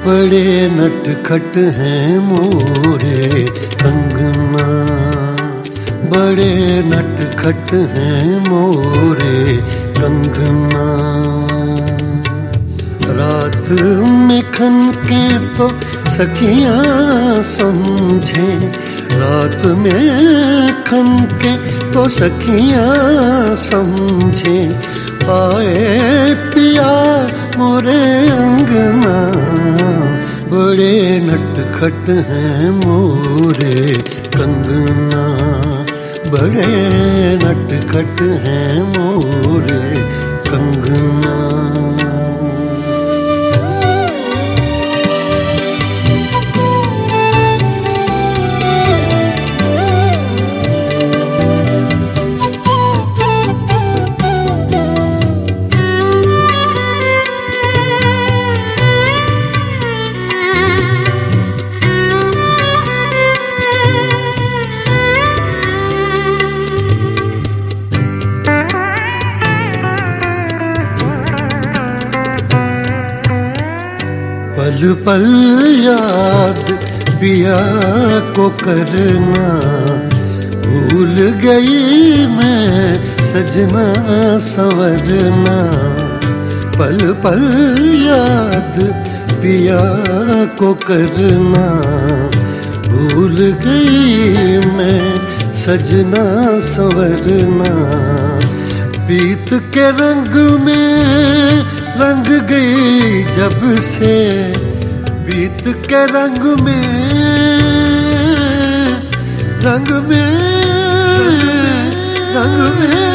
बड़े नटखट हैं मोरे कंगना, बड़े नटखट हैं मोरे कंगना। रात में खनके तो सखियां समझे, रात में खनके तो सखियां समझे, आए पिया मोरे अंगना, बड़े नटखट हैं मोरे कंगना, बड़े नटखट हैं मोरे कंगना। पल पल याद पिया को करना, भूल गई मैं सजना संवरना। पल पल याद पिया को करना, भूल गई मैं सजना संवरना। पीत के रंग में रंग गई जब से, बीत के रंग में रंग में रंग में,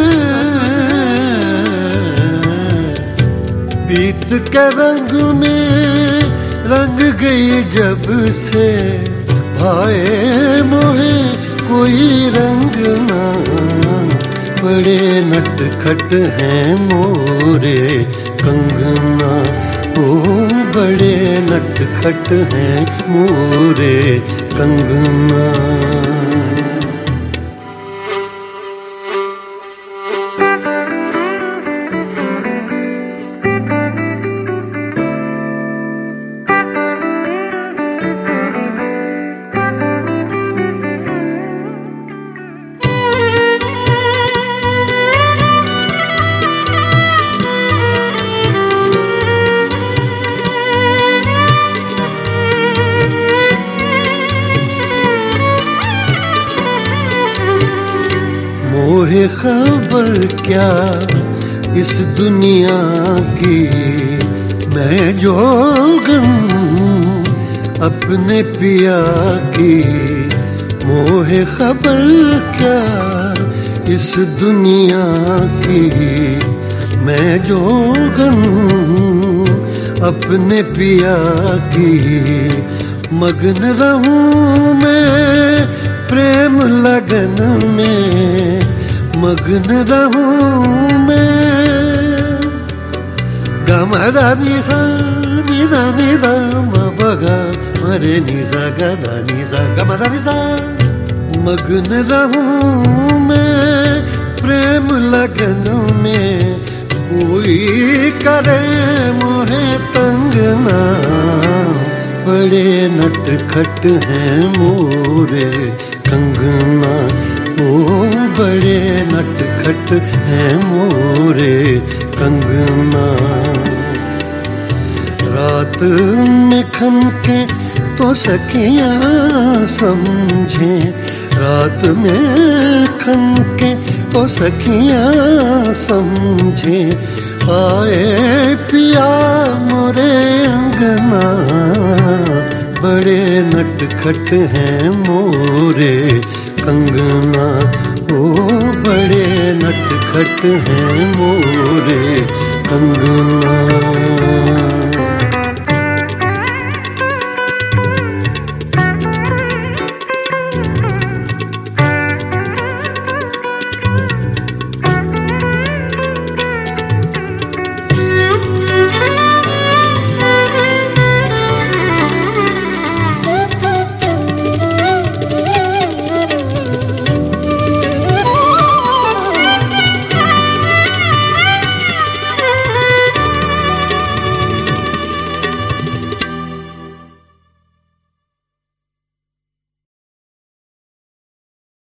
बीत के रंग में रंग गई जब से, भाए मोहे कोई रंग ना। बड़े नटखट हैं मोरे कंगना, ओ बड़े नटखट हैं मोरे कंगना। मोहे खबर क्या इस दुनिया की, मैं जोगन अपने पिया की। मोहे खबर क्या इस दुनिया की, मैं जोगन अपने पिया की। मग्न रहूं मैं प्रेम लगन में, मग्न रहूं मैं। गमदा निसा निदा निदा मबगा मरे निसा गदा निसा गमदा निसा। मग्न रहूं मैं प्रेम लगन में, कोई करे मोहे तंग ना। बड़े नटखट हैं मोरे कंगना, ओ बड़े नटखट हैं मोरे कंगना। रात में खनके तो सखियां समझे, रात में खनके तो सखियां समझे, आए पिया मोरे अंगना। बड़े नटखट हैं मोरे कंगना, ओ बड़े नटखट हैं मोरे कंगना।